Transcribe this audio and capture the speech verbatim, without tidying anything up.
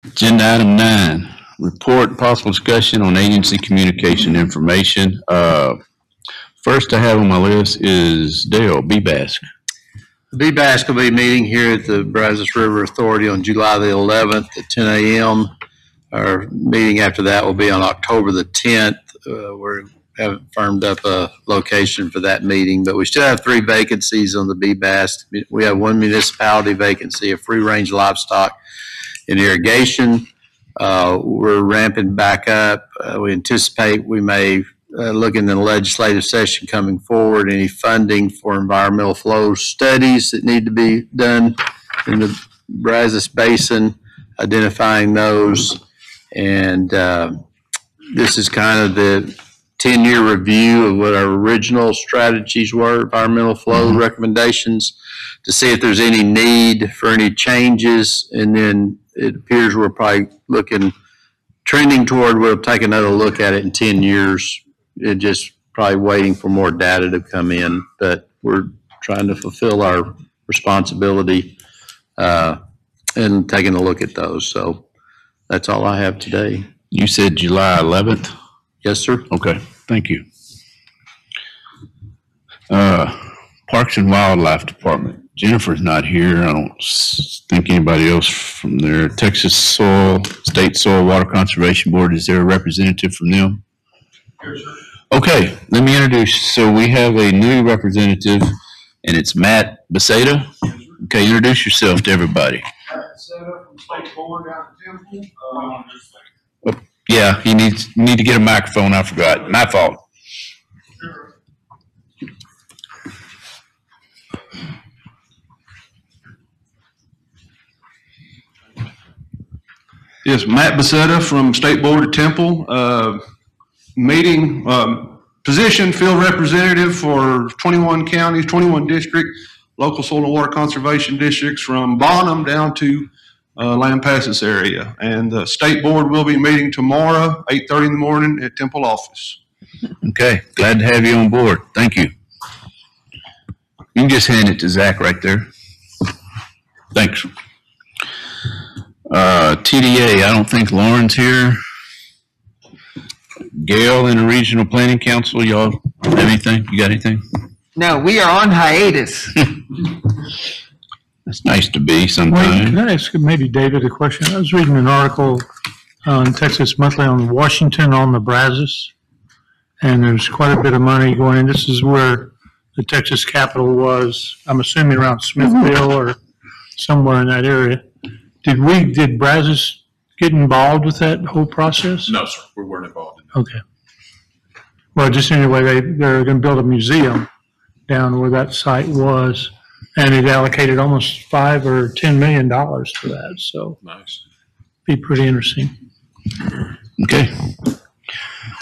Agenda item nine, report possible discussion on agency communication information. Uh, first I have on my list is Dale B. Bask. The B B A S will be meeting here at the Brazos River Authority on July the eleventh at ten A M Our meeting after that will be on October the tenth. Uh, we haven't firmed up a location for that meeting, but we still have three vacancies on the B B A S. We have one municipality vacancy, a free-range livestock and irrigation. Uh, we're ramping back up. Uh, we anticipate we may Uh, look in the legislative session coming forward, any funding for environmental flow studies that need to be done in the Brazos Basin, identifying those. And uh, this is kind of the ten-year review of what our original strategies were, environmental flow mm-hmm. recommendations, to see if there's any need for any changes. And then it appears we're probably looking, trending toward, we'll take another look at it in ten years. It just probably waiting for more data to come in, but we're trying to fulfill our responsibility uh, and taking a look at those. So that's all I have today. You said July eleventh? Yes, sir. Okay, thank you. Uh, Parks and Wildlife Department. Jennifer's not here. I don't think anybody else from there. Texas Soil, State Soil Water Conservation Board, is there a representative from them? Yes, sir. Okay, let me introduce. So we have a new representative, and it's Matt Beceda. Okay, introduce yourself to everybody. Matt Beceda from State Board down at Temple. Um, oh, yeah, he needs you need to get a microphone. I forgot. My fault. Sure. Yes, Matt Beceda from State Board at Temple. Uh, meeting um, position, field representative for twenty-one counties, twenty-one districts, local soil and water conservation districts from Bonham down to uh, Lampasas area. And the state board will be meeting tomorrow, eight thirty in the morning at Temple office. Okay, glad to have you on board. Thank you. You can just hand it to Zach right there. Thanks. Uh, T D A, I don't think Lauren's here. Gail in the Regional Planning Council, y'all have anything? You got anything? No, we are on hiatus. It's nice to be Wait, sometimes. can I ask maybe David a question? I was reading an article on Texas Monthly on Washington on the Brazos, and there's quite a bit of money going in. This is where the Texas Capitol was, I'm assuming around Smithville or somewhere in that area. Did we, did Brazos get involved with that whole process? No, sir, we weren't involved in that. Okay. Well, just anyway, they, they're going to build a museum down where that site was, and it allocated almost five or ten million dollars for that. So Nice. be pretty interesting. Okay.